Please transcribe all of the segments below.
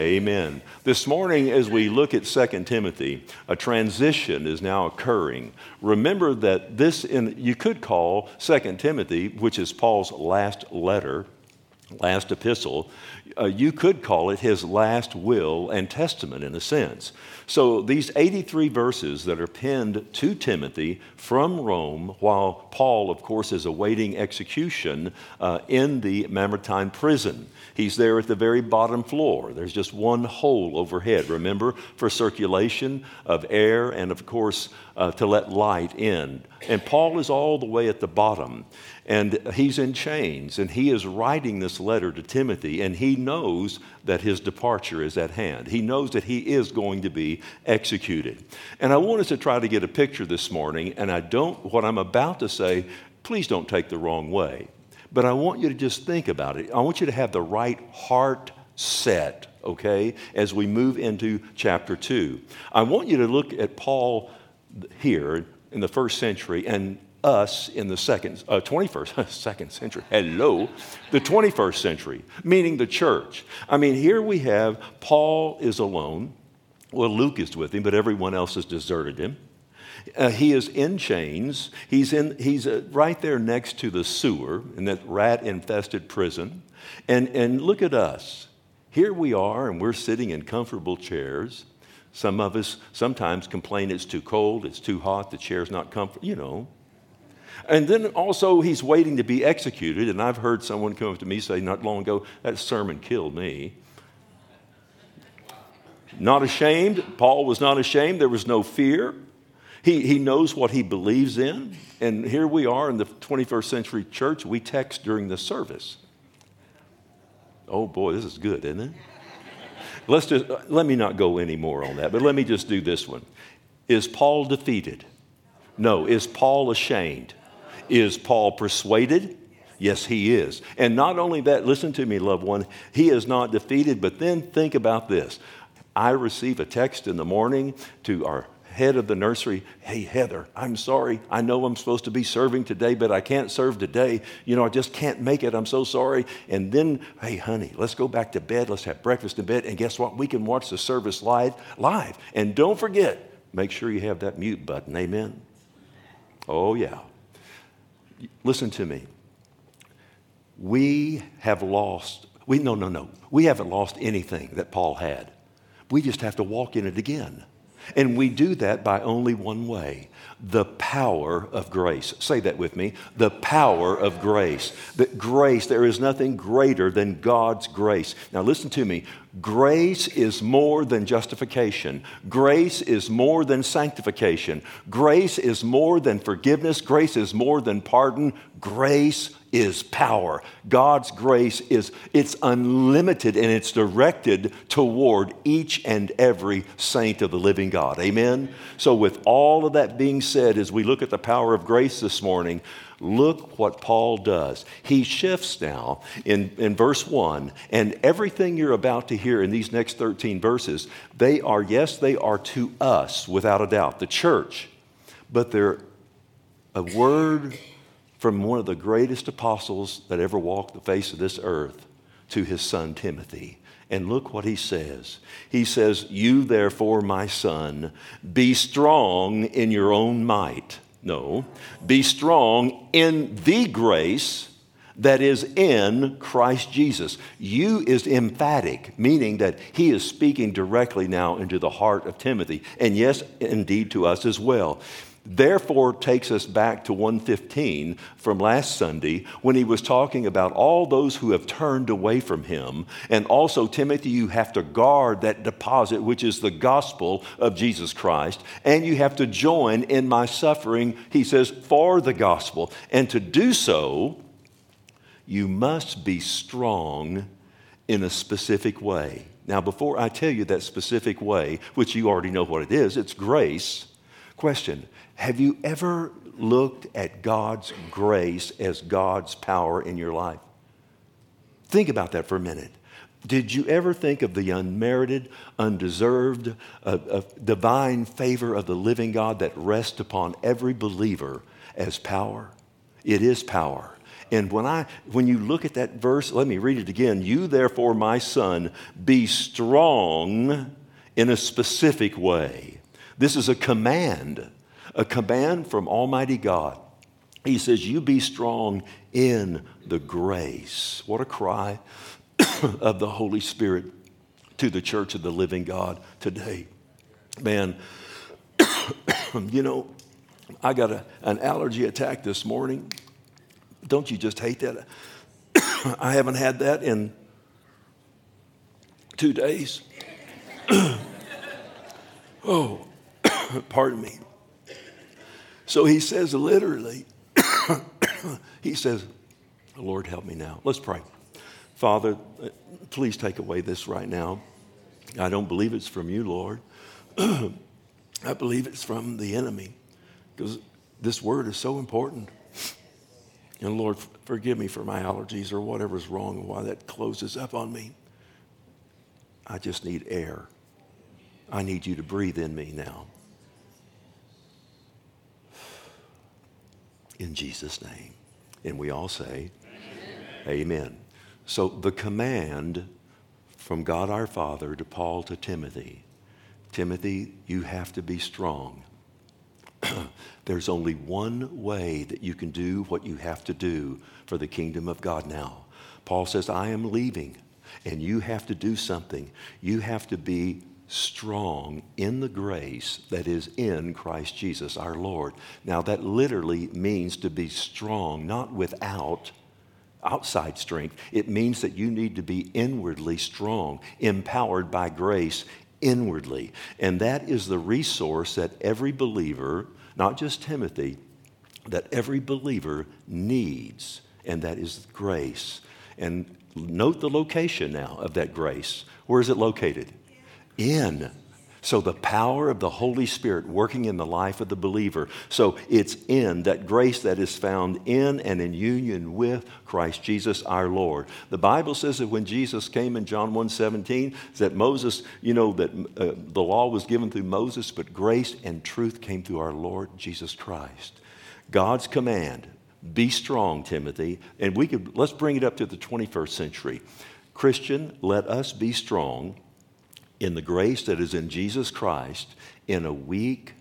Amen. This morning, as we look at 2 Timothy, a transition is now occurring. Remember that you could call 2 Timothy, which is Paul's last letter, last epistle, you could call it his last will and testament in a sense. So these 83 verses that are penned to Timothy from Rome, while Paul, of course, is awaiting execution in the Mamertine prison. He's there at the very bottom floor. There's just one hole overhead, remember, for circulation of air and, of course, to let light in. And Paul is all the way at the bottom. And he's in chains, and he is writing this letter to Timothy, and he knows that his departure is at hand. He knows that he is going to be executed. And I want us to try to get a picture this morning, and what I'm about to say, please don't take the wrong way. But I want you to just think about it. I want you to have the right heart set, okay, as we move into chapter 2. I want you to look at Paul here in the first century and us in the 21st century. Hello, the 21st century, meaning the church. I mean, here we have Paul is alone. Well, Luke is with him, but everyone else has deserted him. He is in chains. He's right there next to the sewer in that rat-infested prison. And look at us. Here we are, and we're sitting in comfortable chairs. Some of us sometimes complain it's too cold, it's too hot, the chair's not comfortable, And then also he's waiting to be executed. And I've heard someone come up to me say not long ago, that sermon killed me. Not ashamed. Paul was not ashamed. There was no fear. He knows what he believes in. And here we are in the 21st century church. We text during the service. Oh boy, this is good, isn't it? Let me not go any more on that, but let me just do this one. Is Paul defeated? No. Is Paul ashamed? Is Paul persuaded? Yes, he is. And not only that, listen to me, loved one, he is not defeated, but then think about this. I receive a text in the morning to our head of the nursery. Hey, Heather, I'm sorry. I know I'm supposed to be serving today, but I can't serve today. I just can't make it. I'm so sorry. And then, hey, honey, let's go back to bed. Let's have breakfast in bed. And guess what? We can watch the service live. And don't forget, make sure you have that mute button. Amen. Oh, yeah. Listen to me. We haven't lost anything that Paul had. We just have to walk in it again. And we do that by only one way, the power of grace. Say that with me, the power of grace. That grace, there is nothing greater than God's grace. Now listen to me, grace is more than justification. Grace is more than sanctification. Grace is more than forgiveness. Grace is more than pardon. Grace is power. God's grace it's unlimited, and it's directed toward each and every saint of the living God. Amen? So with all of that being said, as we look at the power of grace this morning, look what Paul does. He shifts now in verse 1, and everything you're about to hear in these next 13 verses, they are to us, without a doubt, the church, but they're a word from one of the greatest apostles that ever walked the face of this earth to his son Timothy. And look what he says. He says, you therefore, my son, be strong in your own might. No, be strong in the grace that is in Christ Jesus. You is emphatic, meaning that he is speaking directly now into the heart of Timothy. And yes, indeed to us as well. Therefore takes us back to 1:15 from last Sunday when he was talking about all those who have turned away from him. And also, Timothy, you have to guard that deposit, which is the gospel of Jesus Christ. And you have to join in my suffering, he says, for the gospel. And to do so, you must be strong in a specific way. Now, before I tell you that specific way, which you already know what it is, it's grace. Question, have you ever looked at God's grace as God's power in your life? Think about that for a minute. Did you ever think of the unmerited, undeserved, divine favor of the living God that rests upon every believer as power? It is power. And when you look at that verse, let me read it again. You therefore, my son, be strong in a specific way. This is a command from Almighty God. He says, you be strong in the grace. What a cry of the Holy Spirit to the church of the living God today. Man, I got an allergy attack this morning. Don't you just hate that? I haven't had that in 2 days. Oh, pardon me. So he says literally, he says, Lord, help me now. Let's pray. Father, please take away this right now. I don't believe it's from you, Lord. I believe it's from the enemy, because this word is so important. And Lord, forgive me for my allergies or whatever's wrong and why that closes up on me. I just need air. I need you to breathe in me now. In Jesus' name. And we all say, Amen. So the command from God our Father to Paul to Timothy, Timothy, you have to be strong. There's only one way that you can do what you have to do for the kingdom of God now. Paul says, I am leaving, and you have to do something. You have to be strong in the grace that is in Christ Jesus our Lord. Now that literally means to be strong, not without outside strength. It means that you need to be inwardly strong, empowered by grace inwardly. And that is the resource that every believer, not just Timothy, that every believer needs, and that is grace. And note the location now of that grace. Where is it located? In. So the power of the Holy Spirit working in the life of the believer. So it's in that grace that is found in and in union with Christ Jesus our Lord. The Bible says that when Jesus came in John 1:17, that Moses, that the law was given through Moses, but grace and truth came through our Lord Jesus Christ. God's command, be strong, Timothy. And let's bring it up to the 21st century. Christian, let us be strong in the grace that is in Jesus Christ in a weak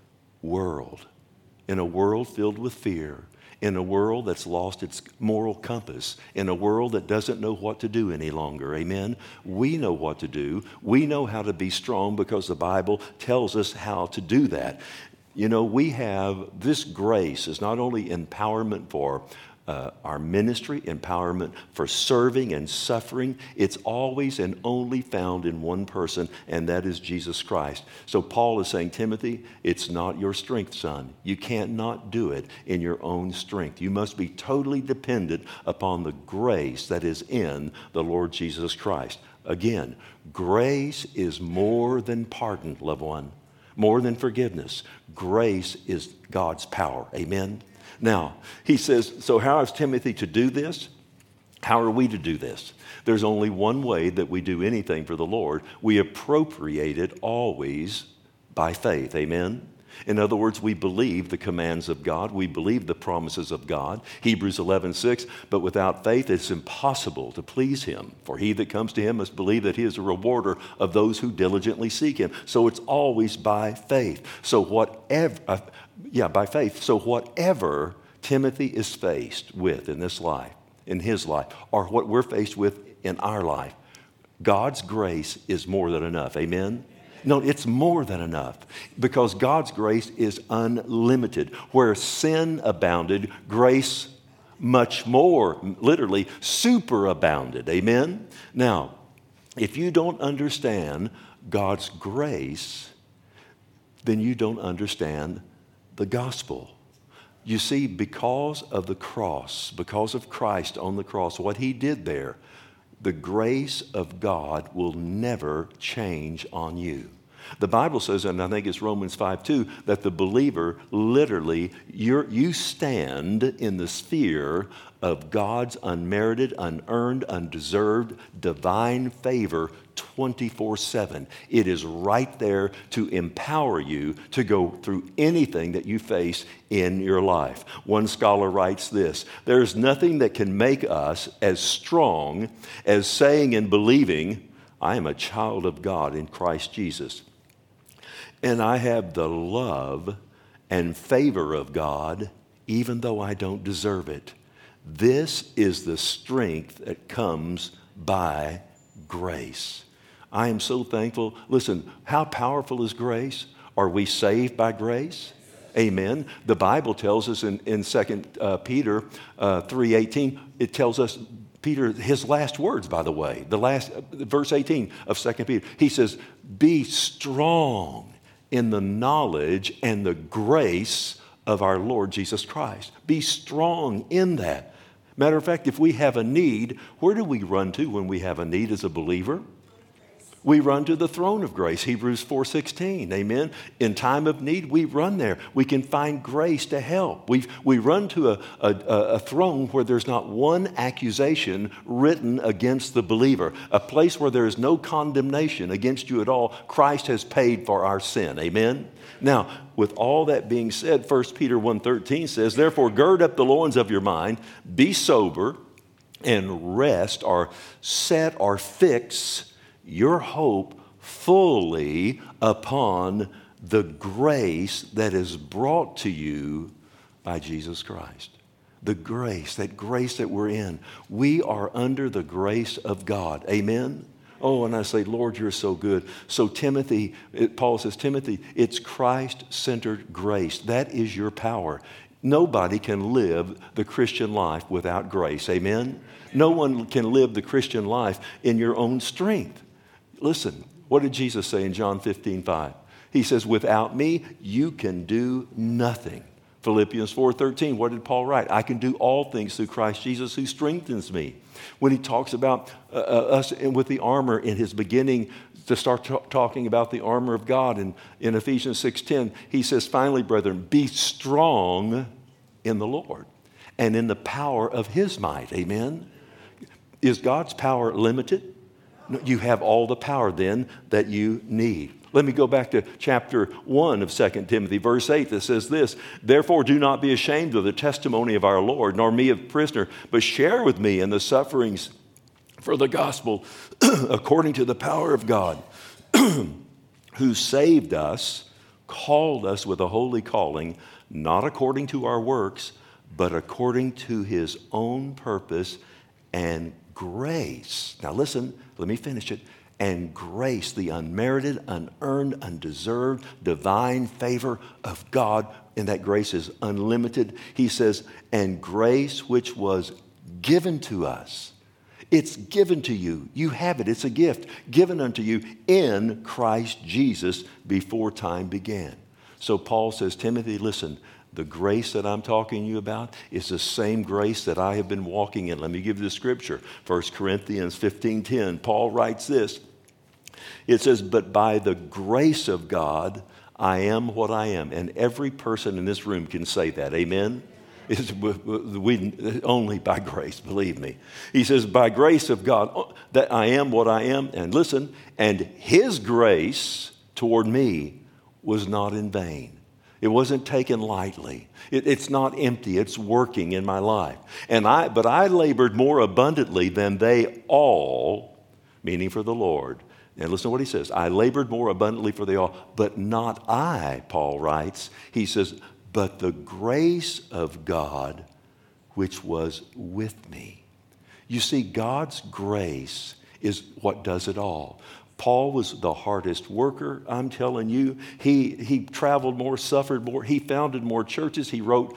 world, in a world filled with fear, in a world that's lost its moral compass, in a world that doesn't know what to do any longer. Amen? We know what to do. We know how to be strong because the Bible tells us how to do that. We have this grace is not only empowerment for our ministry, empowerment for serving and suffering. It's always and only found in one person, and that is Jesus Christ. So Paul is saying, Timothy, it's not your strength, son. You can't not do it in your own strength. You must be totally dependent upon the grace that is in the Lord Jesus Christ. Again, grace is more than pardon, loved one, more than forgiveness. Grace is God's power. Amen? Now, he says, so how is Timothy to do this? How are we to do this? There's only one way that we do anything for the Lord. We appropriate it always by faith. Amen? In other words, we believe the commands of God. We believe the promises of God. Hebrews 11:6, but without faith it's impossible to please him. For he that comes to him must believe that he is a rewarder of those who diligently seek him. So it's always by faith. By faith. So whatever Timothy is faced with in this life, in his life, or what we're faced with in our life, God's grace is more than enough. Amen? No, it's more than enough, because God's grace is unlimited. Where sin abounded, grace much more, literally superabounded. Amen? Now, if you don't understand God's grace, then you don't understand the gospel. You see, because of the cross, because of Christ on the cross, what he did there, the grace of God will never change on you. The Bible says, and I think it's Romans 5:2, that the believer literally, you stand in the sphere of God's unmerited, unearned, undeserved, divine favor 24/7. It is right there to empower you to go through anything that you face in your life. One scholar writes this: there's nothing that can make us as strong as saying and believing, I am a child of God in Christ Jesus, and I have the love and favor of God even though I don't deserve it. This is the strength that comes by grace. I am so thankful. Listen, how powerful is grace? Are we saved by grace? Amen. The Bible tells us in 2 Peter 3:18, it tells us, Peter, his last words, by the way, the last verse 18 of 2 Peter, he says, be strong in the knowledge and the grace of our Lord Jesus Christ. Be strong in that. Matter of fact, if we have a need, where do we run to when we have a need as a believer? We run to the throne of grace, Hebrews 4:16, amen? In time of need, we run there. We can find grace to help. We run to a throne where there's not one accusation written against the believer, a place where there is no condemnation against you at all. Christ has paid for our sin, amen? Now, with all that being said, 1 Peter 1:13 says, therefore gird up the loins of your mind, be sober, and rest or set or fix your hope fully upon the grace that is brought to you by Jesus Christ. The grace that we're in. We are under the grace of God. Amen? Oh, and I say, Lord, you're so good. So Timothy, Paul says, Timothy, it's Christ-centered grace. That is your power. Nobody can live the Christian life without grace. Amen? No one can live the Christian life in your own strength. Listen, what did Jesus say in John 15:5? He says, without me, you can do nothing. Philippians 4:13, what did Paul write? I can do all things through Christ Jesus who strengthens me. When he talks about us with the armor in his beginning, to start talking about the armor of God in Ephesians 6:10, he says, finally, brethren, be strong in the Lord and in the power of his might. Amen? Is God's power limited? You have all the power then that you need. Let me go back to chapter 1 of 2 Timothy, verse 8, that says this, therefore do not be ashamed of the testimony of our Lord, nor me a prisoner, but share with me in the sufferings for the gospel according to the power of God, who saved us, called us with a holy calling, not according to our works, but according to his own purpose and grace. Now listen, let me finish it. And grace, the unmerited, unearned, undeserved, divine favor of God, and that grace is unlimited. He says, and grace which was given to us. It's given to you. You have it. It's a gift given unto you in Christ Jesus before time began. So Paul says, Timothy, listen, the grace that I'm talking to you about is the same grace that I have been walking in. Let me give you the scripture. 1 Corinthians 15:10, Paul writes this. It says, but by the grace of God, I am what I am. And every person in this room can say that. Amen? It's only by grace, believe me. He says, by grace of God, that I am what I am. And listen, and his grace toward me was not in vain. It wasn't taken lightly. It's not empty. It's working in my life. But I labored more abundantly than they all, meaning for the Lord. And listen to what he says. I labored more abundantly for they all, but not I, Paul writes. He says, but the grace of God which was with me. You see, God's grace is what does it all. Paul was the hardest worker, I'm telling you. He traveled more, suffered more. He founded more churches. He wrote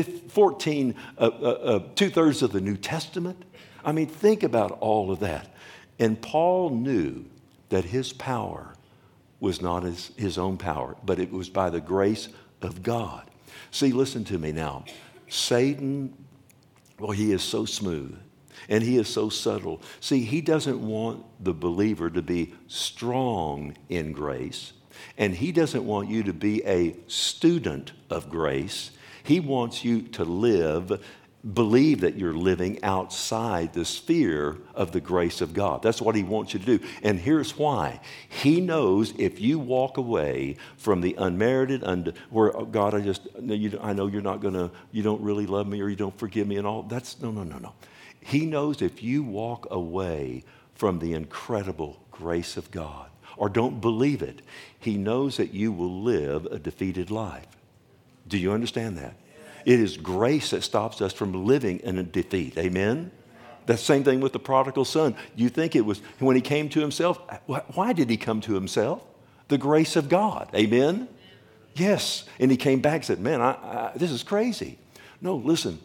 2/3 of the New Testament. I mean, think about all of that. And Paul knew that his power was not his own power, but it was by the grace of God. See, listen to me now. Satan, well, he is so smooth. And he is so subtle. See, he doesn't want the believer to be strong in grace. And he doesn't want you to be a student of grace. He wants you to believe that you're living outside the sphere of the grace of God. That's what he wants you to do. And here's why. He knows if you walk away from the unmerited, where, oh, God, I know you're not going to, you don't really love me or you don't forgive me and all. That's, no. He knows if you walk away from the incredible grace of God or don't believe it, he knows that you will live a defeated life. Do you understand that? It is grace that stops us from living in a defeat. Amen? The same thing with the prodigal son. You think it was when he came to himself? Why did he come to himself? The grace of God. Amen? Yes. And he came back and said, man, this is crazy. No, listen.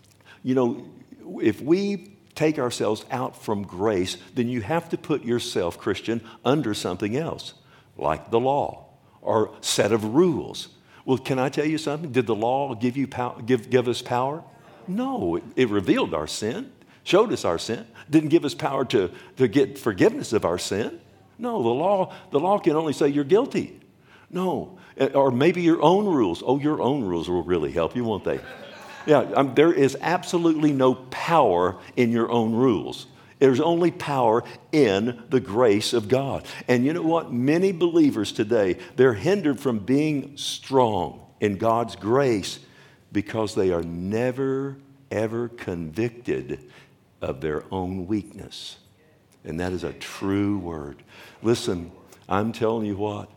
If we take ourselves out from grace, then you have to put yourself, Christian, under something else, like the law or set of rules. Well, can I tell you something? Did the law give you give us power? No, it revealed our sin, showed us our sin, didn't give us power to get forgiveness of our sin. No, the law can only say you're guilty. No, or maybe your own rules. Oh, your own rules will really help you, won't they? Yeah, there is absolutely no power in your own rules. There's only power in the grace of God. And you know what? Many believers today, they're hindered from being strong in God's grace because they are never, ever convicted of their own weakness. And that is a true word. Listen, I'm telling you what,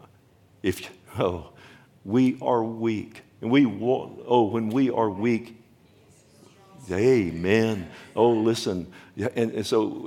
we are weak. And when we are weak, amen. Oh, listen. Yeah, and so,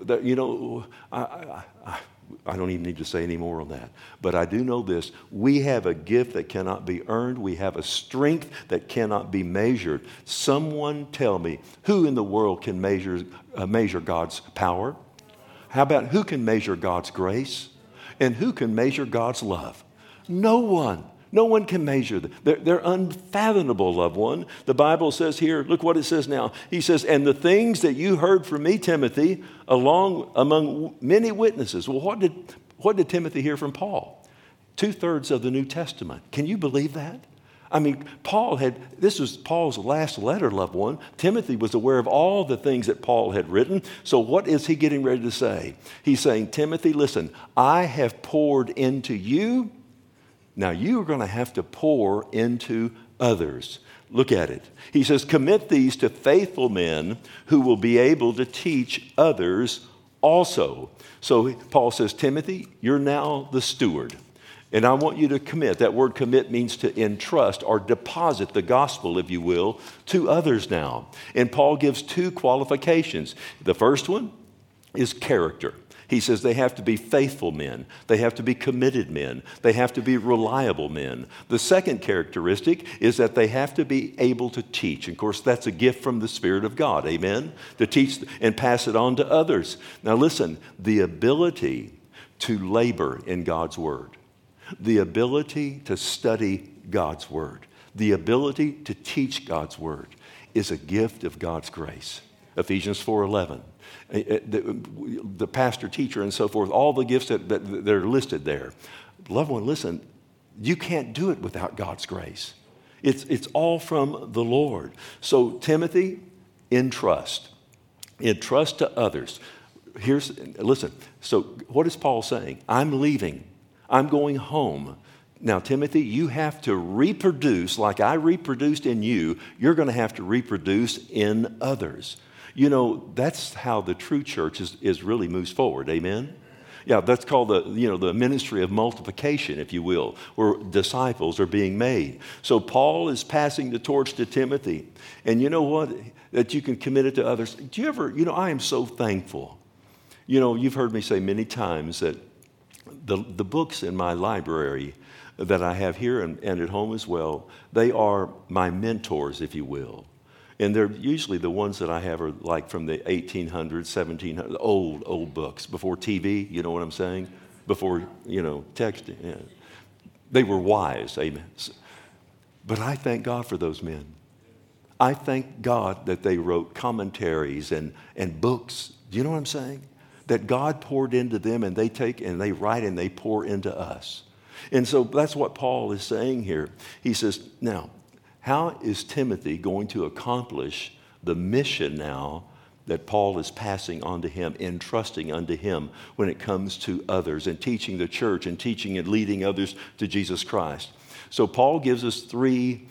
I don't even need to say any more on that. But I do know this. We have a gift that cannot be earned. We have a strength that cannot be measured. Someone tell me, who in the world can measure God's power? How about who can measure God's grace? And who can measure God's love? No one. No one can measure them. They're unfathomable, loved one. The Bible says here, look what it says now. He says, and the things that you heard from me, Timothy, among many witnesses. Well, what did Timothy hear from Paul? 2/3 of the New Testament. Can you believe that? I mean, this was Paul's last letter, loved one. Timothy was aware of all the things that Paul had written. So what is he getting ready to say? He's saying, Timothy, listen, I have poured into you. Now, you are going to have to pour into others. Look at it. He says, commit these to faithful men who will be able to teach others also. So Paul says, Timothy, you're now the steward. And I want you to commit. That word commit means to entrust or deposit the gospel, if you will, to others now. And Paul gives 2 qualifications. The first one is character. He says they have to be faithful men. They have to be committed men. They have to be reliable men. The second characteristic is that they have to be able to teach. Of course, that's a gift from the Spirit of God, amen? To teach and pass it on to others. Now listen, the ability to labor in God's Word, the ability to study God's Word, the ability to teach God's Word is a gift of God's grace. Ephesians 4:11. The pastor, teacher, and so forth, all the gifts that are listed there. Loved one, listen, you can't do it without God's grace. It's all from the Lord. So Timothy, entrust to others. Listen, so what is Paul saying? I'm leaving. I'm going home. Now, Timothy, you have to reproduce like I reproduced in you. You're going to have to reproduce in others. You know, that's how the true church is really moves forward. Amen? Yeah, that's called the ministry of multiplication, if you will, where disciples are being made. So Paul is passing the torch to Timothy. And you know what? That you can commit it to others. Do you ever, I am so thankful. You've heard me say many times that the books in my library that I have here and at home as well, they are my mentors, if you will. And they're usually the ones that I have are like from the 1800s, 1700s, old books, before TV, you know what I'm saying? Before, texting. Yeah. They were wise, amen. But I thank God for those men. I thank God that they wrote commentaries and books. Do you know what I'm saying? That God poured into them and they take and they write and they pour into us. And so that's what Paul is saying here. He says, now, how is Timothy going to accomplish the mission now that Paul is passing on to him, entrusting unto him when it comes to others and teaching the church and teaching and leading others to Jesus Christ? So Paul gives us three,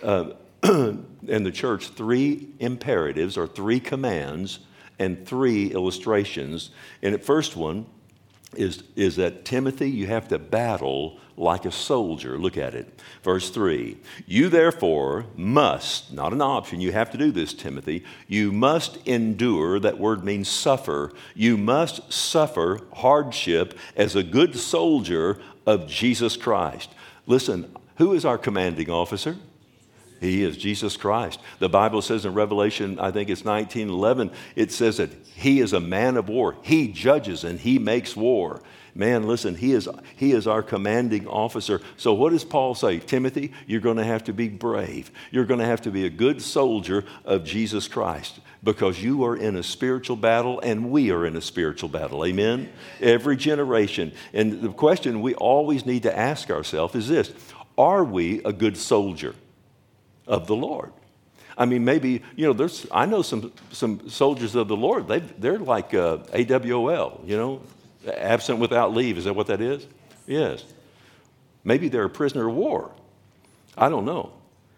in the church, three imperatives or three commands and three illustrations. And the first one is that, Timothy, you have to battle like a soldier. Look at it. Verse 3, you therefore must, not an option, you have to do this, Timothy, you must endure, that word means suffer, you must suffer hardship as a good soldier of Jesus Christ. Listen, who is our commanding officer? He is Jesus Christ. The Bible says in Revelation, I think it's 19:11, it says that he is a man of war. He judges and he makes war. Man, listen, he is our commanding officer. So what does Paul say? Timothy, you're going to have to be brave. You're going to have to be a good soldier of Jesus Christ because you are in a spiritual battle and we are in a spiritual battle. Amen? Every generation. And the question we always need to ask ourselves is this: are we a good soldier of the Lord? I mean, maybe, I know some soldiers of the Lord, they're like AWOL, absent without leave. Is that what that is? Yes. Maybe they're a prisoner of war. I don't know.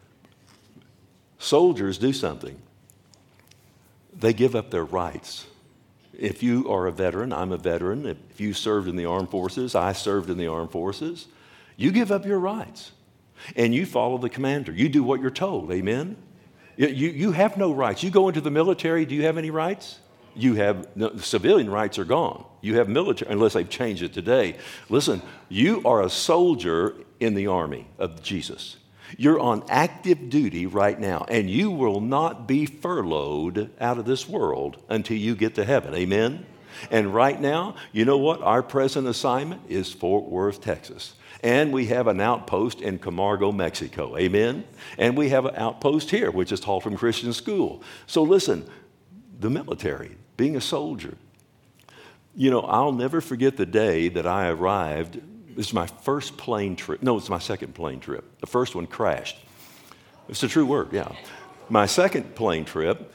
Soldiers do something. They give up their rights. If you are a veteran, I'm a veteran. If you served in the armed forces, I served in the armed forces. You give up your rights. And you follow the commander. You do what you're told. Amen? You have no rights. You go into the military, do you have any rights? You have, no, civilian rights are gone. You have military, unless they've changed it today. Listen, you are a soldier in the army of Jesus. You're on active duty right now, and you will not be furloughed out of this world until you get to heaven. Amen? And right now, you know what? Our present assignment is Fort Worth, Texas. And we have an outpost in Camargo, Mexico. Amen? And we have an outpost here, which is Haltom Christian School. So listen, the military, being a soldier. I'll never forget the day that I arrived. This is my first plane trip. No, it's my second plane trip. The first one crashed. It's a true word, yeah. My second plane trip,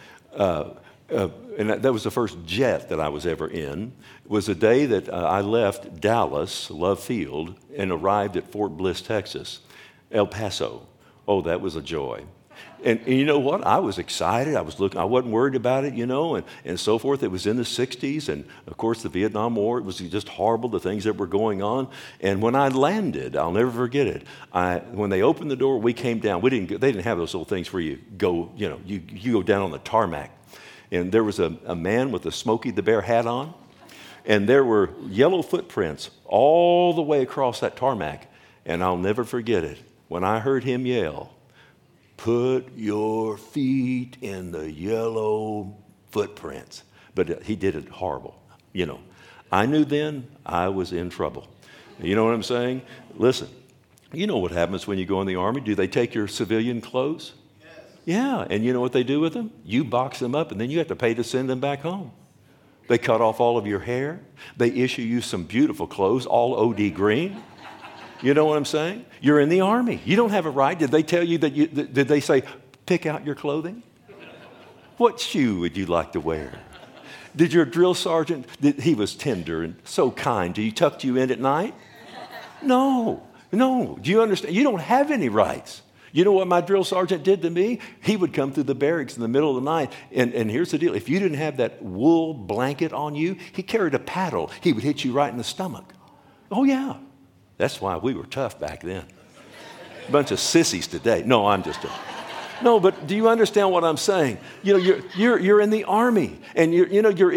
and that was the first jet that I was ever in, was the day that I left Dallas, Love Field, and arrived at Fort Bliss, Texas, El Paso. Oh, that was a joy. And you know what? I was excited. I wasn't worried about it, and so forth. It was in the 60s, and of course the Vietnam War, it was just horrible, the things that were going on. And when I landed, I'll never forget it, when they opened the door, we came down. They didn't have those little things where you go, you go down on the tarmac. And there was a man with a Smokey the Bear hat on, and there were yellow footprints all the way across that tarmac. And I'll never forget it. When I heard him yell, "Put your feet in the yellow footprints." But he did it horrible. I knew then I was in trouble. You know what I'm saying? Listen, you know what happens when you go in the Army. Do they take your civilian clothes? Yeah, and you know what they do with them? You box them up, and then you have to pay to send them back home. They cut off all of your hair. They issue you some beautiful clothes, all OD green. You know what I'm saying? You're in the Army. You don't have a right. Did they tell you that? Did they say, pick out your clothing? What shoe would you like to wear? Did your drill sergeant, he was tender and so kind. Did he tuck you in at night? No. Do you understand? You don't have any rights. You know what my drill sergeant did to me? He would come through the barracks in the middle of the night, and here's the deal. If you didn't have that wool blanket on you, he carried a paddle. He would hit you right in the stomach. Oh, yeah. That's why we were tough back then. A bunch of sissies today. No, I'm just a... No, but do you understand what I'm saying? You're in the Army, and you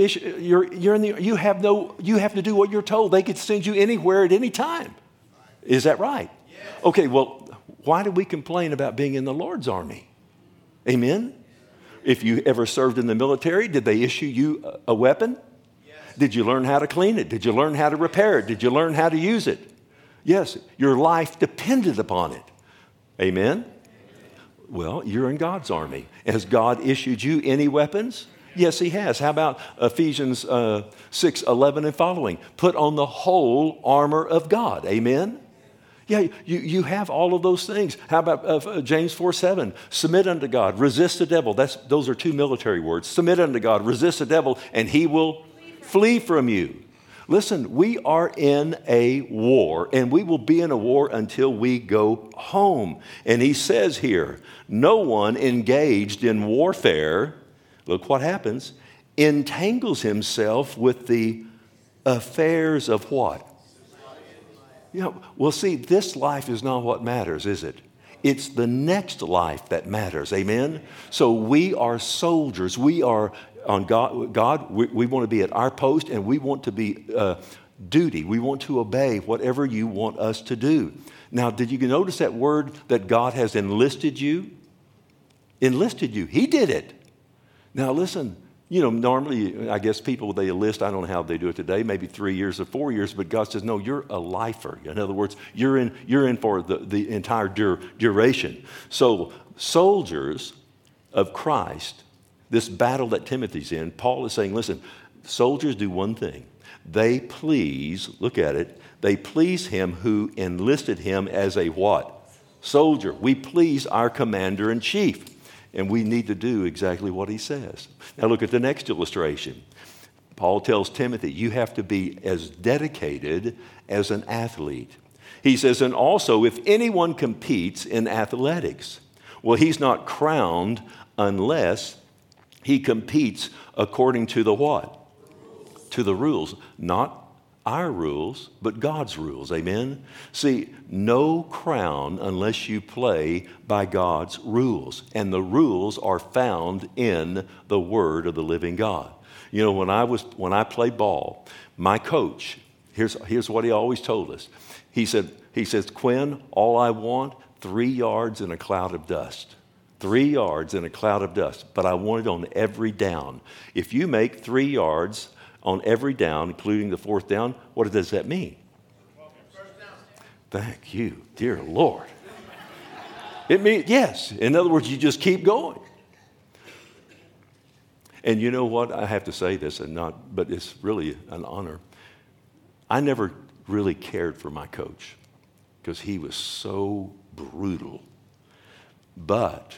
have to do what you're told. They could send you anywhere at any time. Is that right? Yes. Okay, well, why do we complain about being in the Lord's army? Amen? If you ever served in the military, did they issue you a weapon? Yes. Did you learn how to clean it? Did you learn how to repair it? Did you learn how to use it? Yes, your life depended upon it. Amen? Well, you're in God's army. Has God issued you any weapons? Yes, he has. How about Ephesians 6:11 and following? Put on the whole armor of God. Amen? Yeah, you have all of those things. How about James 4:7? Submit unto God, resist the devil. Those are two military words. Submit unto God, resist the devil, and he will flee from you. Listen, we are in a war, and we will be in a war until we go home. And he says here, no one engaged in warfare, look what happens, entangles himself with the affairs of what? Well, see, this life is not what matters, is it? It's the next life that matters, amen? So we are soldiers. We are on God, we want to be at our post, and we want to be duty. We want to obey whatever you want us to do. Now, did you notice that word that God has enlisted you? Enlisted you. He did it. Now, listen. Normally, I guess people, they enlist, I don't know how they do it today, maybe 3 years or 4 years, but God says, no, you're a lifer. In other words, you're in for the entire duration. So, soldiers of Christ, this battle that Timothy's in, Paul is saying, listen, soldiers do one thing. They please, look at it, they please him who enlisted him as a what? Soldier. We please our commander-in-chief. And we need to do exactly what he says. Now look at the next illustration. Paul tells Timothy, you have to be as dedicated as an athlete. He says, and also if anyone competes in athletics, well, he's not crowned unless he competes according to the what? To the rules. Not our rules, but God's rules. Amen? See, no crown unless you play by God's rules. And the rules are found in the Word of the living God. When I played ball, my coach, here's what he always told us. He says, Quinn, all I want, 3 yards in a cloud of dust. 3 yards in a cloud of dust, but I want it on every down. If you make 3 yards on every down, including the fourth down, what does that mean? Thank you, dear Lord. It means, yes. In other words, you just keep going. And you know what? I have to say this, but it's really an honor. I never really cared for my coach because he was so brutal. But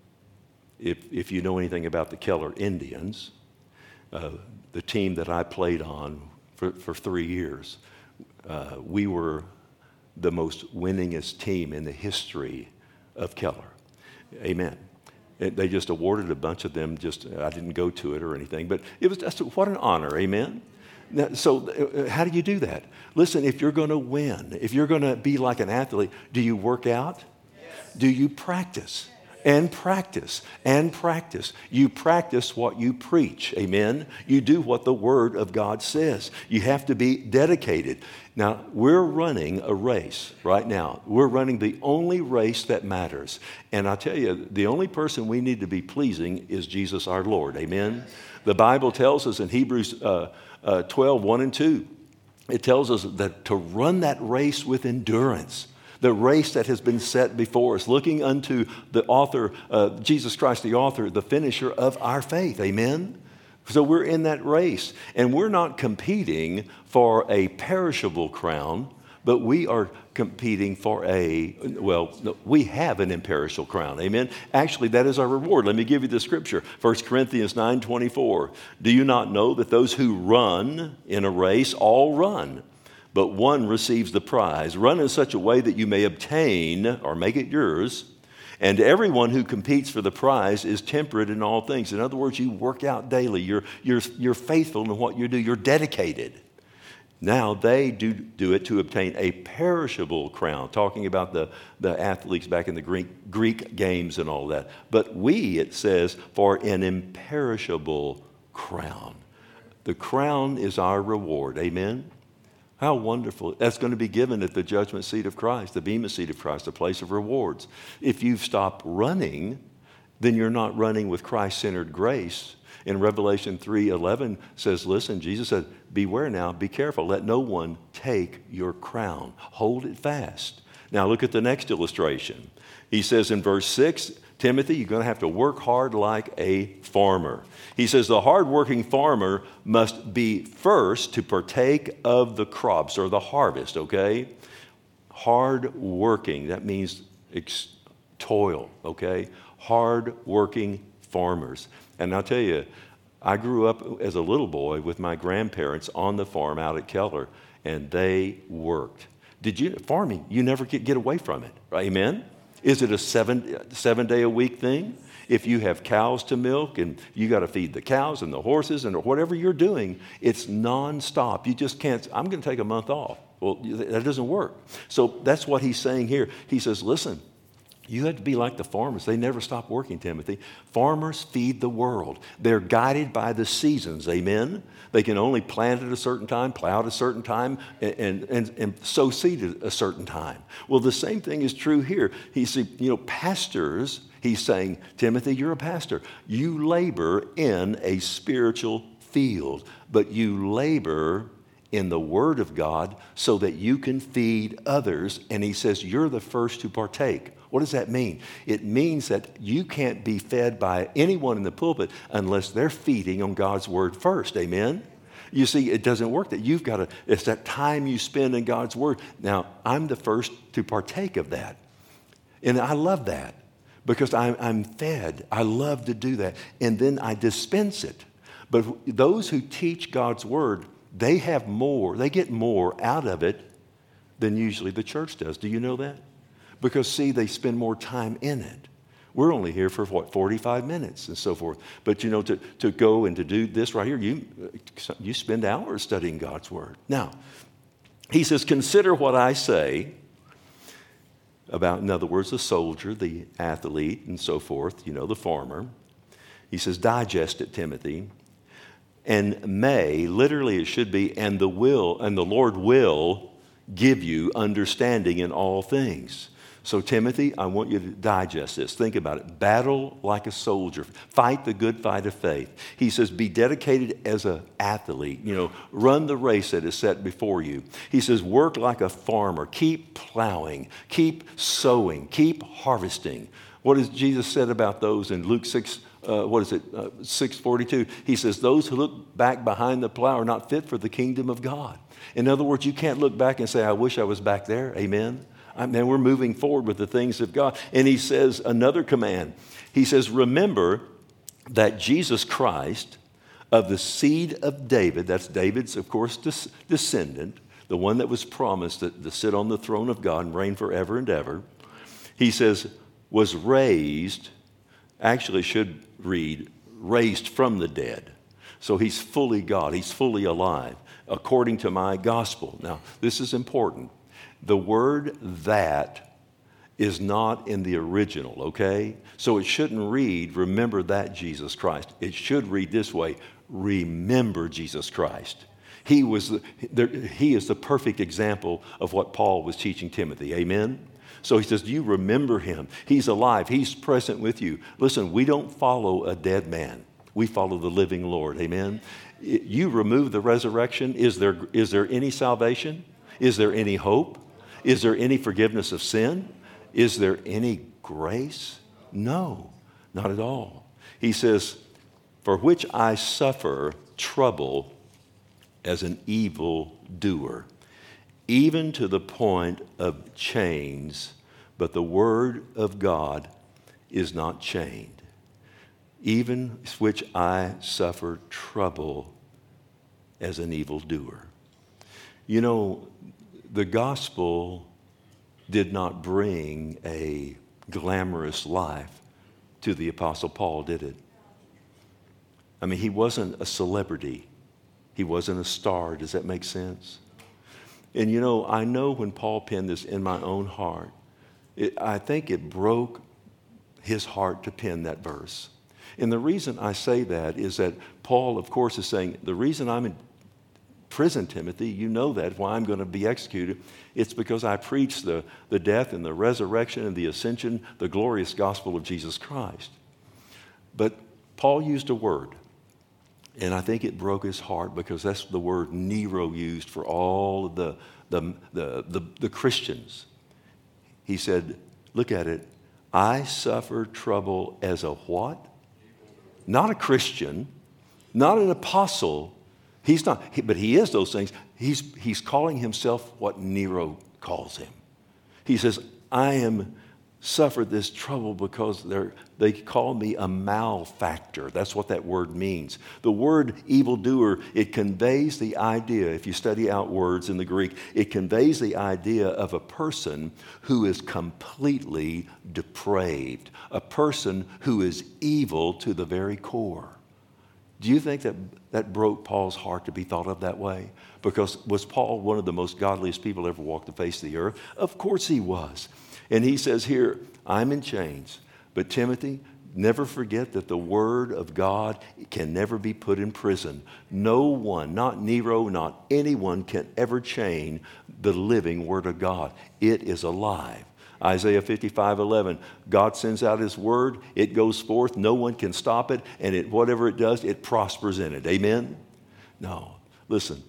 if you know anything about the Keller Indians, the team that I played on for 3 years, we were the most winningest team in the history of Keller. Amen. They just awarded a bunch of them. I didn't go to it or anything, but it was just what an honor. Amen. Now, so how do you do that? Listen, if you're going to win, if you're going to be like an athlete, do you work out? Yes. Do you practice? And practice, and practice. You practice what you preach, amen? You do what the Word of God says. You have to be dedicated. Now, we're running a race right now. We're running the only race that matters. And I tell you, the only person we need to be pleasing is Jesus our Lord, amen? The Bible tells us in Hebrews 12, 1 and 2, it tells us that to run that race with endurance, the race that has been set before us, looking unto the author, Jesus Christ, the author, the finisher of our faith. Amen? So we're in that race, and we're not competing for a perishable crown, but we are competing for we have an imperishable crown. Amen? Actually, that is our reward. Let me give you the scripture. 1 Corinthians 9:24. Do you not know that those who run in a race all run, but one receives the prize? Run in such a way that you may obtain or make it yours. And everyone who competes for the prize is temperate in all things. In other words, you work out daily. You're faithful in what you do. You're dedicated. Now they do it to obtain a perishable crown, talking about the athletes back in the Greek games and all that. But we, it says, for an imperishable crown. The crown is our reward. Amen? How wonderful. That's going to be given at the judgment seat of Christ, the bema seat of Christ, the place of rewards. If you've stopped running, then you're not running with Christ-centered grace. In Revelation 3:11 says, listen, Jesus said, beware now, be careful. Let no one take your crown. Hold it fast. Now look at the next illustration. He says in verse 6, Timothy, you're going to have to work hard like a farmer. He says the hardworking farmer must be first to partake of the crops or the harvest, okay? hard working, that means toil, okay? Hard working farmers. And I'll tell you, I grew up as a little boy with my grandparents on the farm out at Keller, and they worked. Farming, you never get away from it, right? Amen? Is it a seven day a week thing? If you have cows to milk and you got to feed the cows and the horses and whatever you're doing, it's nonstop. You just can't, I'm going to take a month off. Well, that doesn't work. So that's what he's saying here. He says, listen, you have to be like the farmers. They never stop working, Timothy. Farmers feed the world. They're guided by the seasons, amen? They can only plant at a certain time, plow at a certain time, and sow seed at a certain time. Well, the same thing is true here. He said, pastors, he's saying, Timothy, you're a pastor. You labor in a spiritual field, but you labor in the Word of God so that you can feed others. And he says, you're the first to partake. What does that mean? It means that you can't be fed by anyone in the pulpit unless they're feeding on God's Word first. Amen? You see, it doesn't work that you've got to, it's that time you spend in God's Word. Now, I'm the first to partake of that. And I love that because I'm fed. I love to do that. And then I dispense it. But those who teach God's Word, they get more out of it than usually the church does. Do you know that? Because, see, they spend more time in it. We're only here for, 45 minutes and so forth. But, to go and to do this right here, you spend hours studying God's Word. Now, he says, consider what I say about, in other words, the soldier, the athlete, and so forth, the farmer. He says, digest it, Timothy. And literally it should be, and the Lord will give you understanding in all things. So, Timothy, I want you to digest this. Think about it. Battle like a soldier. Fight the good fight of faith. He says, be dedicated as an athlete. Run the race that is set before you. He says, work like a farmer. Keep plowing. Keep sowing. Keep harvesting. What has Jesus said about those in Luke 6? 6:42? He says, those who look back behind the plow are not fit for the kingdom of God. In other words, you can't look back and say, I wish I was back there. Amen? We're moving forward with the things of God. And he says another command. He says, remember that Jesus Christ, of the seed of David, that's David's, of course, descendant, the one that was promised to sit on the throne of God and reign forever and ever, he says, was raised, actually should read, raised from the dead. So he's fully God. He's fully alive, according to my gospel. Now, this is important. The word that is not in the original, okay? So it shouldn't read, remember that Jesus Christ. It should read this way, remember Jesus Christ. He is the perfect example of what Paul was teaching Timothy. Amen? So he says, do you remember him? He's alive. He's present with you. Listen, we don't follow a dead man. We follow the living Lord. Amen? You remove the resurrection. Is there any salvation? Is there any hope? Is there any forgiveness of sin? Is there any grace? No, not at all. He says, for which I suffer trouble as an evil doer, even to the point of chains, but the word of God is not chained. Even which I suffer trouble as an evil doer. The gospel did not bring a glamorous life to the Apostle Paul, did it? He wasn't a celebrity. He wasn't a star. Does that make sense? And I know when Paul penned this in my own heart, I think it broke his heart to pen that verse. And the reason I say that is that Paul, of course, is saying, the reason I'm in prison, Timothy, you know that, why I'm going to be executed. It's because I preach the death and the resurrection and the ascension, the glorious gospel of Jesus Christ. But Paul used a word, and I think it broke his heart because that's the word Nero used for all of the Christians. He said, look at it, I suffer trouble as a what? Not a Christian, not an apostle. But he is those things. He's calling himself what Nero calls him. He says, I am suffered this trouble because they call me a malefactor. That's what that word means. The word evildoer, it conveys the idea, if you study out words in the Greek, it conveys the idea of a person who is completely depraved, a person who is evil to the very core. Do you think that broke Paul's heart to be thought of that way? Because was Paul one of the most godliest people ever walked the face of the earth? Of course he was. And he says here, I'm in chains. But Timothy, never forget that the word of God can never be put in prison. No one, not Nero, not anyone can ever chain the living word of God. It is alive. Isaiah 55:11, God sends out his word, it goes forth, no one can stop it, and whatever it does, it prospers in it. Amen? No, listen,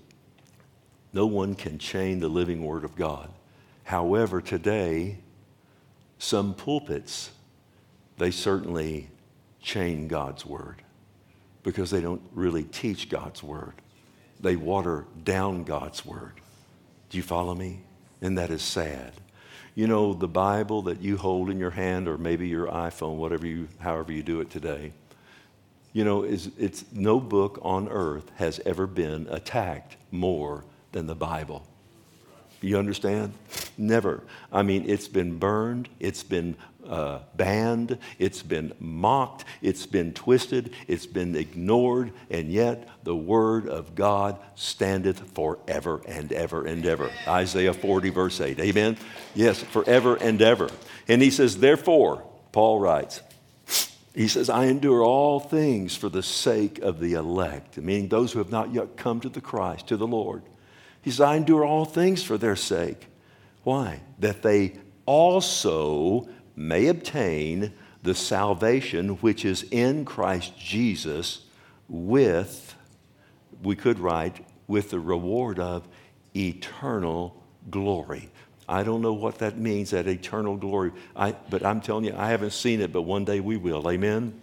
no one can chain the living word of God. However, today, some pulpits, they certainly chain God's word because they don't really teach God's word. They water down God's word. Do you follow me? And that is sad. You know, the Bible that you hold in your hand, or maybe your iPhone, however you do it today, you know, it's no book on earth has ever been attacked more than the Bible. You understand? Never. I mean, it's been burned, it's been banned, it's been mocked, it's been twisted, it's been ignored, and yet the word of God standeth forever and ever and ever. Isaiah 40, verse 8. Amen? Yes, forever and ever. And he says, therefore, Paul writes, he says, I endure all things for the sake of the elect, meaning those who have not yet come to the Christ, to the Lord. He says, I endure all things for their sake. Why? That they also may obtain the salvation which is in Christ Jesus with, we could write, with the reward of eternal glory. I don't know what that means, that eternal glory. But I'm telling you, I haven't seen it, but one day we will. Amen?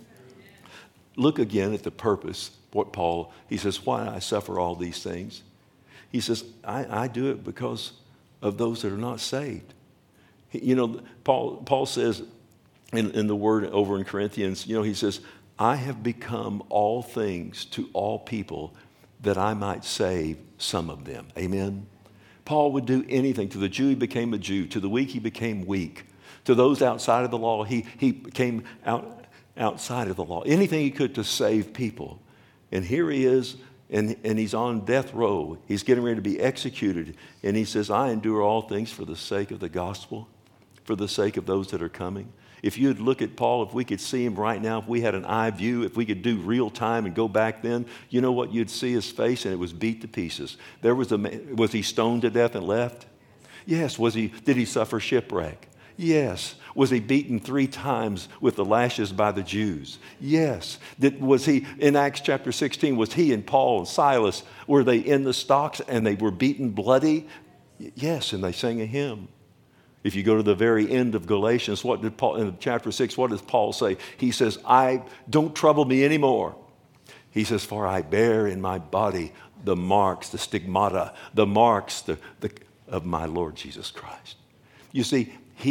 Look again at the purpose. What Paul, he says, why I suffer all these things. He says, I do it because of those that are not saved. You know, Paul says in the word over in Corinthians, you know, he says, I have become all things to all people that I might save some of them. Amen? Paul would do anything. To the Jew, he became a Jew. To the weak, he became weak. To those outside of the law, he came outside of the law. Anything he could to save people. And here he is, and he's on death row. He's getting ready to be executed. And he says, I endure all things for the sake of the gospel, for the sake of those that are coming. If you'd look at Paul, if we could see him right now, if we had an eye view, if we could do real time and go back then, you know what? You'd see his face and it was beat to pieces. Was he stoned to death and left? Yes. Did he suffer shipwreck? Yes. Was he beaten 3 times with the lashes by the Jews? Yes. Was he, in Acts chapter 16, was he and Paul and Silas, were they in the stocks and they were beaten bloody? Yes, and they sang a hymn. If you go to the very end of Galatians, in chapter 6, what does Paul say? He says, don't trouble me anymore. He says, for I bear in my body the marks, the stigmata, the marks of my Lord Jesus Christ. You see,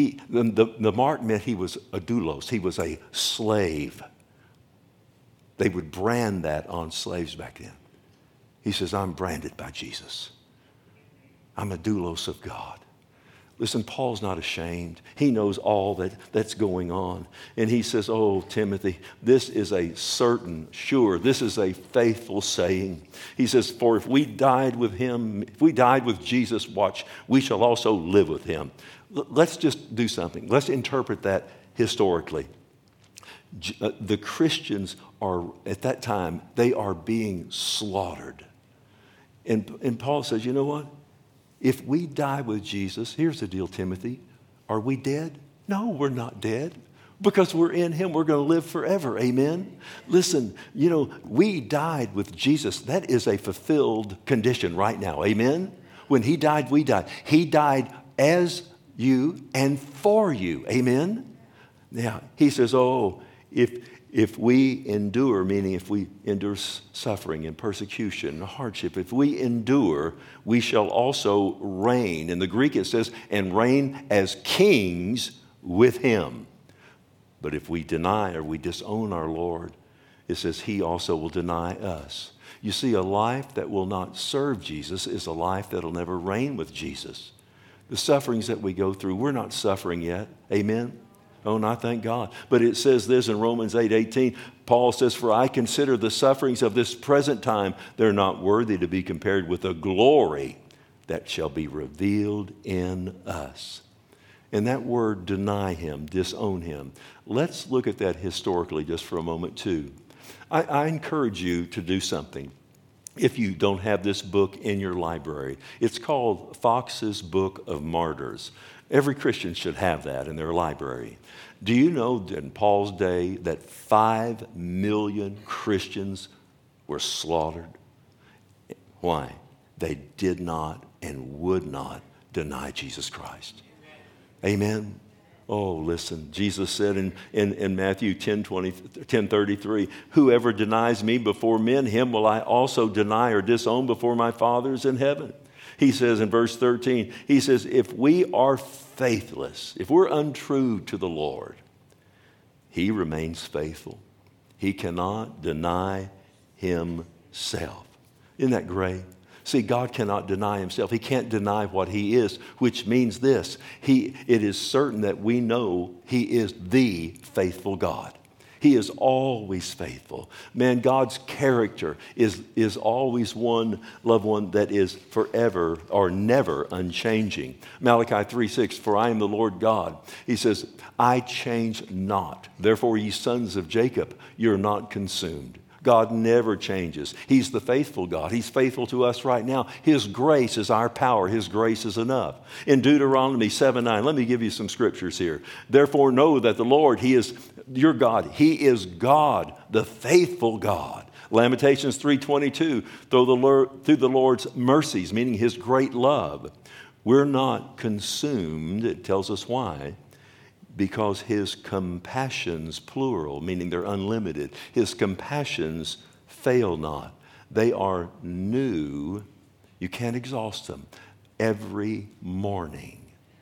the mark meant he was a doulos. He was a slave. They would brand that on slaves back then. He says, I'm branded by Jesus. I'm a doulos of God. Listen, Paul's not ashamed. He knows all that's going on. And he says, oh, Timothy, this is a certain, sure, this is a faithful saying. He says, for if we died with him, if we died with Jesus, watch, we shall also live with him. Let's just do something. Let's interpret that historically. The Christians are, at that time, they are being slaughtered. And Paul says, you know what? If we die with Jesus, here's the deal, Timothy. Are we dead? No, we're not dead. Because we're in him, we're going to live forever. Amen? Listen, you know, we died with Jesus. That is a fulfilled condition right now. Amen? When he died, we died. He died as you and for you. Amen? Now, he says, oh, if If we endure, meaning if we endure suffering and persecution and hardship, if we endure, we shall also reign. In the Greek it says, and reign as kings with him. But if we deny or we disown our Lord, it says he also will deny us. You see, a life that will not serve Jesus is a life that will never reign with Jesus. The sufferings that we go through, we're not suffering yet. Amen? Oh, and I thank God. But it says this in Romans 8:18. Paul says, for I consider the sufferings of this present time, they're not worthy to be compared with the glory that shall be revealed in us. And that word, deny him, disown him. Let's look at that historically just for a moment too. I encourage you to do something. If you don't have this book in your library, it's called Fox's Book of Martyrs. Every Christian should have that in their library. Do you know that in Paul's day that 5 million Christians were slaughtered? Why? They did not and would not deny Jesus Christ. Amen. Oh, listen, Jesus said in Matthew 10:33, whoever denies me before men, him will I also deny or disown before my Father's in heaven. He says in verse 13, he says, if we are faithless, if we're untrue to the Lord, he remains faithful. He cannot deny himself. Isn't that great? See, God cannot deny himself. He can't deny what he is, which means this. It is certain that we know he is the faithful God. He is always faithful. Man, God's character is always one, loved one, that is forever or never unchanging. Malachi 3:6, for I am the Lord God. He says, I change not. Therefore, ye sons of Jacob, you're not consumed. God never changes. He's the faithful God. He's faithful to us right now. His grace is our power. His grace is enough. In Deuteronomy 7:9, let me give you some scriptures here. Therefore know that the Lord, he is your God. He is God, the faithful God. Lamentations 3:22, through the Lord's mercies, meaning his great love, we're not consumed. It tells us why. Because his compassions, plural, meaning they're unlimited, his compassions fail not. They are new. You can't exhaust them. Every morning.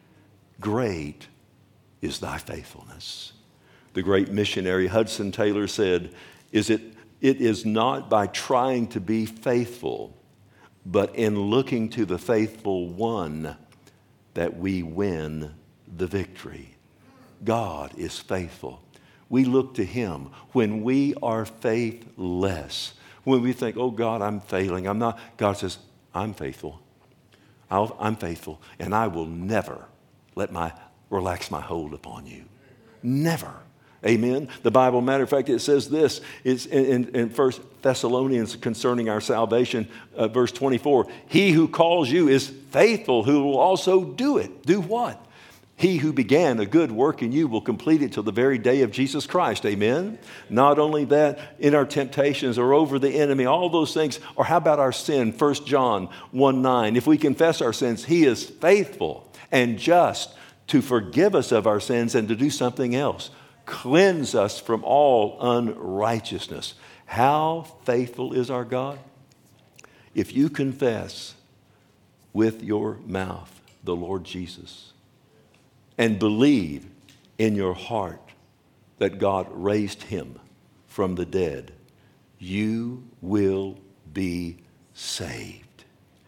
Great is thy faithfulness. The great missionary Hudson Taylor said, it is not by trying to be faithful, but in looking to the faithful one that we win the victory. God is faithful. We look to him when we are faithless. When we think, oh God, I'm failing. I'm not. God says, I'm faithful. I'm faithful, and I will never relax my hold upon you. Never. Amen. The Bible, matter of fact, it says this. It's in 1 Thessalonians concerning our salvation, verse 24. He who calls you is faithful, who will also do it. Do what? He who began a good work in you will complete it till the very day of Jesus Christ. Amen? Not only that, in our temptations or over the enemy, all those things. Or how about our sin? 1 John 1:9. If we confess our sins, he is faithful and just to forgive us of our sins and to do something else. Cleanse us from all unrighteousness. How faithful is our God? If you confess with your mouth the Lord Jesus, and believe in your heart that God raised him from the dead, you will be saved.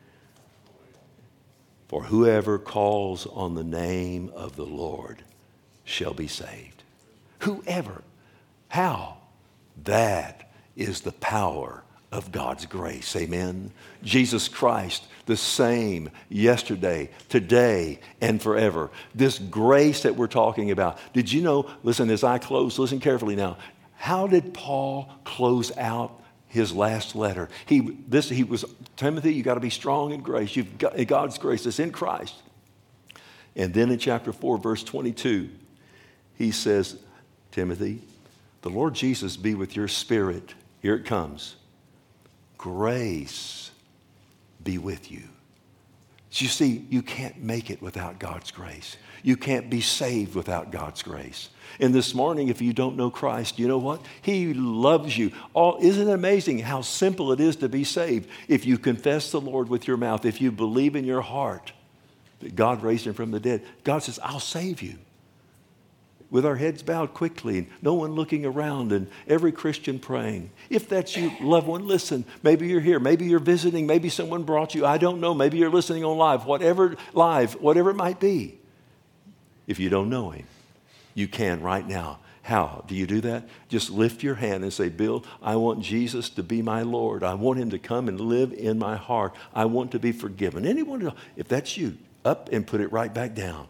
For whoever calls on the name of the Lord shall be saved. Whoever. How? That is the power of God's grace. Amen. Jesus Christ, the same yesterday, today, and forever. This grace that we're talking about. Did you know, listen, as I close, listen carefully now. How did Paul close out his last letter? He was, Timothy, you got to be strong in grace. You've got God's grace that's in Christ. And then in chapter 4, verse 22, he says, Timothy, the Lord Jesus be with your spirit. Here it comes. Grace be with you. You see, you can't make it without God's grace. You can't be saved without God's grace. And this morning, if you don't know Christ, you know what? He loves you. Isn't it amazing how simple it is to be saved? If you confess the Lord with your mouth, if you believe in your heart that God raised him from the dead, God says, I'll save you. With our heads bowed quickly, and no one looking around, and every Christian praying. If that's you, loved one, listen. Maybe you're here. Maybe you're visiting. Maybe someone brought you. I don't know. Maybe you're listening on whatever it might be. If you don't know him, you can right now. How do you do that? Just lift your hand and say, Bill, I want Jesus to be my Lord. I want him to come and live in my heart. I want to be forgiven. Anyone, if that's you, up and put it right back down.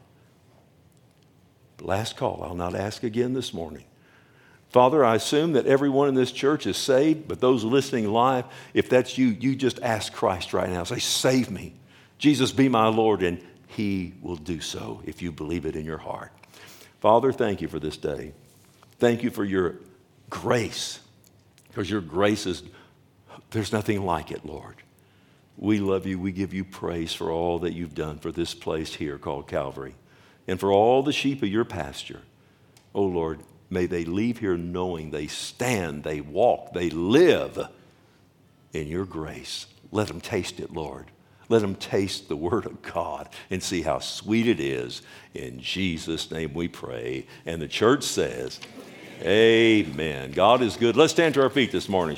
Last call. I'll not ask again this morning. Father, I assume that everyone in this church is saved, but those listening live, if that's you, you just ask Christ right now. Say, save me. Jesus, be my Lord, and he will do so if you believe it in your heart. Father, thank you for this day. Thank you for your grace, because your grace there's nothing like it, Lord. We love you. We give you praise for all that you've done for this place here called Calvary. And for all the sheep of your pasture, oh Lord, may they leave here knowing they stand, they walk, they live in your grace. Let them taste it, Lord. Let them taste the word of God and see how sweet it is. In Jesus' name we pray. And the church says, amen. God is good. Let's stand to our feet this morning.